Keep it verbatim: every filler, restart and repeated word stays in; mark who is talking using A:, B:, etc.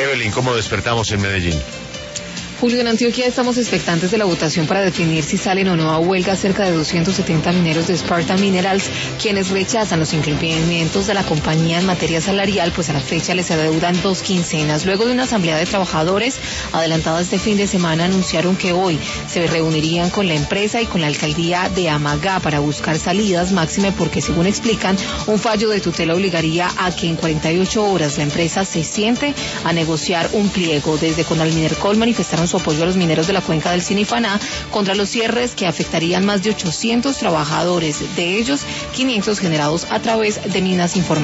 A: Evelyn, ¿cómo despertamos en Medellín?
B: Julio, en Antioquia estamos expectantes de la votación para definir si salen o no a huelga cerca de doscientos setenta mineros de Sparta Minerals, quienes rechazan los incumplimientos de la compañía en materia salarial, pues a la fecha les adeudan dos quincenas. Luego de una asamblea de trabajadores adelantada este fin de semana, anunciaron que hoy se reunirían con la empresa y con la alcaldía de Amagá para buscar salidas, máxime porque, según explican, un fallo de tutela obligaría a que en cuarenta y ocho horas la empresa se siente a negociar un pliego. Desde Conalminercol manifestaron su apoyo a los mineros de la cuenca del Sinifaná contra los cierres que afectarían más de ochocientos trabajadores, de ellos quinientos generados a través de minas informales.